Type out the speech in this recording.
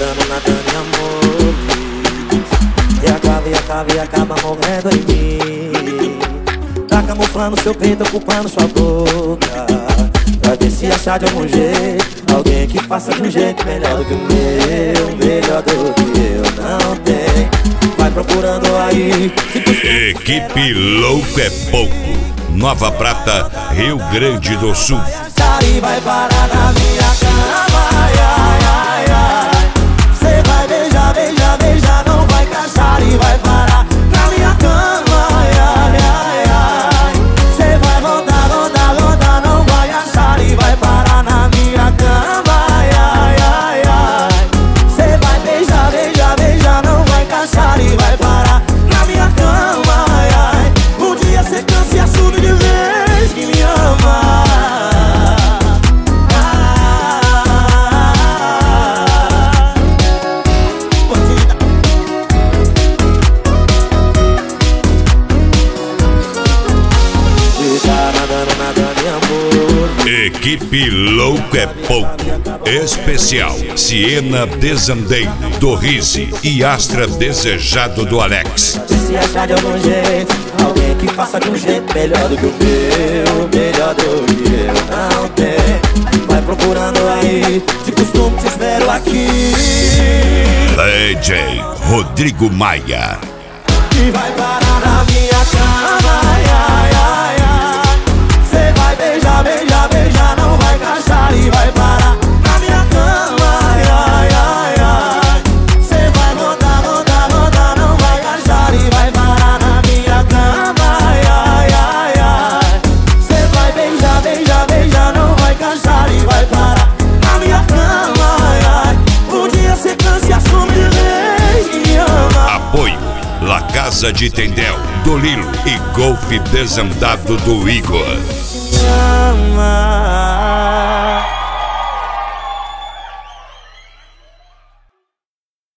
nadando em amores. E acaba morrendo em mim. Tá camuflando seu peito, ocupando sua boca, pra ver se achar de algum jeito alguém que faça de um jeito melhor do que o meu, melhor do que eu não tenho. Vai procurando aí. Equipe Louco é Pouco, Nova Prata, Rio Grande do Sul. E vai parar na minha cama, ai, ai, ai. Cê vai beijar, beijar, beijar, não vai caçar e vai parar na minha cama, ai, ai, ai, ai. Cê vai voltar, voltar, voltar, não vai achar e vai parar na minha cama, ai, ai, ai, ai. Cê vai beijar, beijar, beijar, não vai caçar e vai parar na minha cama, ai, ai. Um dia cê cansa e assume de vez que me ama. Equipe Louco é Pouco, especial Siena Desandeiro do Rizzi e Astra Desejado do Alex. Se achar de algum jeito alguém que faça de um jeito melhor do que o meu, melhor do que eu não tenho. Vai procurando aí, de costume te espero aqui. DJ Rodrigo Maia. E vai parar na minha cama, ai, ai, ai, ai. Cê vai beijar, beijar, beijar, não vai caçar e vai parar na minha cama, ai, ai, ai, ai. Cê vai voltar, voltar, voltar, não vai caçar e vai parar na minha cama, ai, ai, ai, ai. Cê vai beijar, beijar, beijar, não vai caçar e vai parar na minha cama, ai, ai. Um dia cê cansa e assume de vez que me ama. Apoio La Casa de Tendel, do Lilo e Golfe Desandado do Igor.